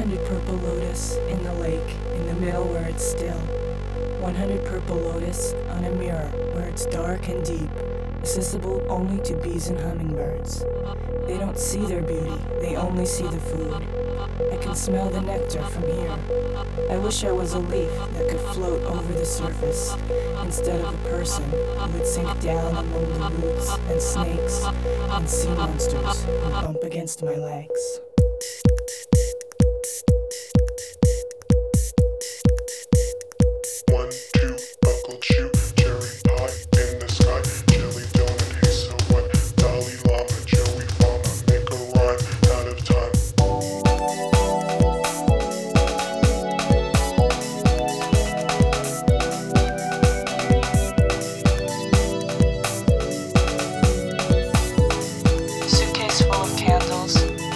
100 purple lotus in the lake, in the middle where it's still. 100 purple lotus on a mirror where it's dark and deep, accessible only to bees and hummingbirds. They don't see their beauty, they only see the food. I can smell the nectar from here. I wish I was a leaf that could float over the surface, instead of a person who would sink down among the roots and snakes and sea monsters and bump against my legs.